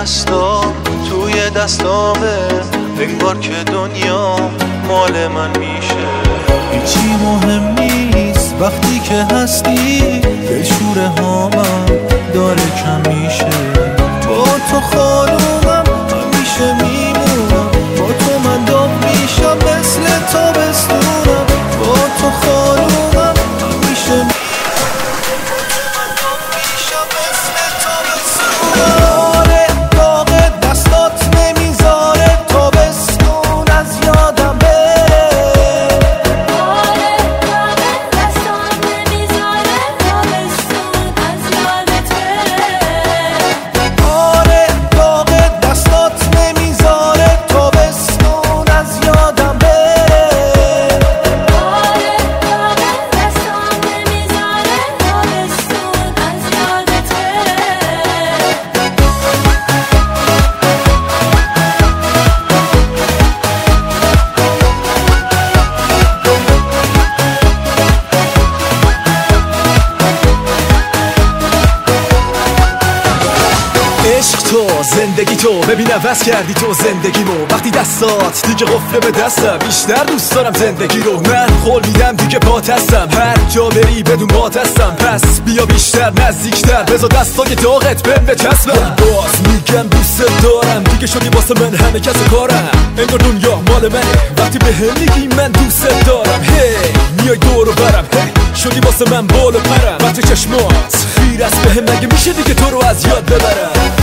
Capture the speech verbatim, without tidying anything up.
دستام توی دستامه، انگار که دنیا مال من میشه. هیچی مهم نیست وقتی که هستی، دلشوره هامم داره کم میشه. با تو خانومم همیشه میمونم، با تو من داغ میشم مثل تابستونم. با تو خانومم همیشه میمونم، تو زندگی تو ببین عوض کردی تو زندگیمو. وقتی دستات دیگه قفله به دستم، بیشتر دوست دارم زندگی رو. من قول میدم دیگه پات هستم، هر جا بری بدون بات هستم. پس بیا بیشتر نزدیکتر، بذار دستای داغت بهم بچسبم. باز میگم دوست دارم، دیگه شدی واسه من همه کس کارم. انگار دنیا مال منه وقتی بهم میگی من دوست دارم. هی میای دور و برم، هی شدی واسه من بال و پرم. وقتی چشمات خیر است بهم، مگه میشه دیگه تو رو از یاد ببرم؟